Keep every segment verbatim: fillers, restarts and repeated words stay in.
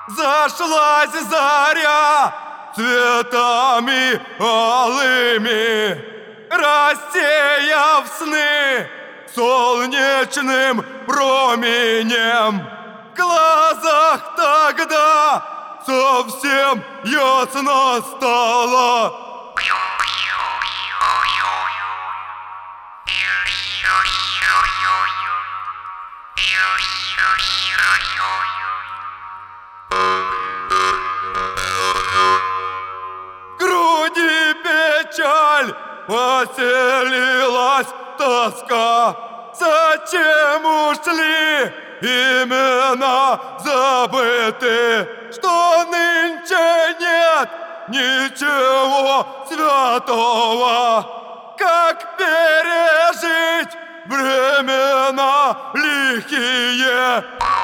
Зашлась заря цветами алыми, рассеяв сны солнечным променем. В глазах тогда совсем ясно стало. В груди печаль, поселилась тоска. Зачем ушли имена забыты, что нынче нет ничего святого? Как пережить времена лихие?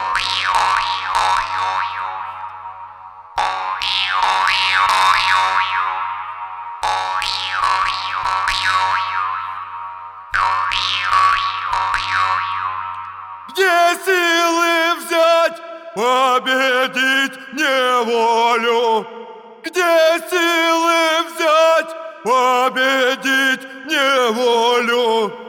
Где силы взять, победить неволю? Где силы взять, победить неволю?